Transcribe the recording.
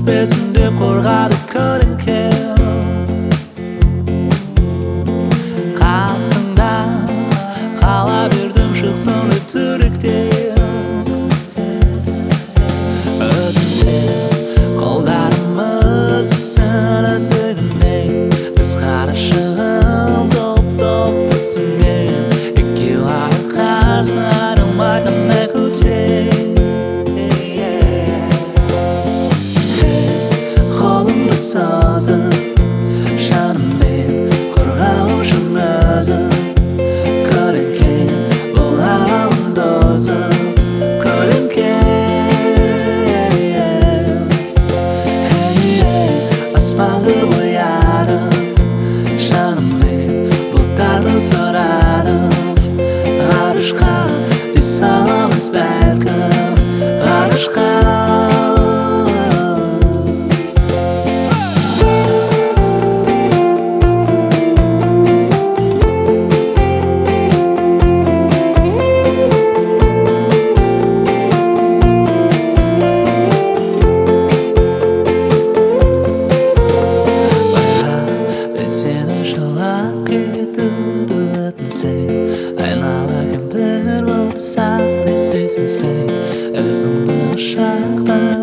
өшпесінде қорғады көлеңке. Қасыңда қала бердім шықсын деп түріктен. Өтінсе қолдарымыз сынасығымен, біз қарашығым топ-топ түсінен. Екеуі қазарым айтамай күлсең. Қолымды созып шаныммен қорғау үшін өзім. Көлеңке боламын досым, көлеңке. Аспанды боядым шаныммен, бұлттарды сұрадым. Ғарышқа із саламыз бәлкім, ғарышқа. Айналайын бір болсақ десесің сен, өзіңді шақта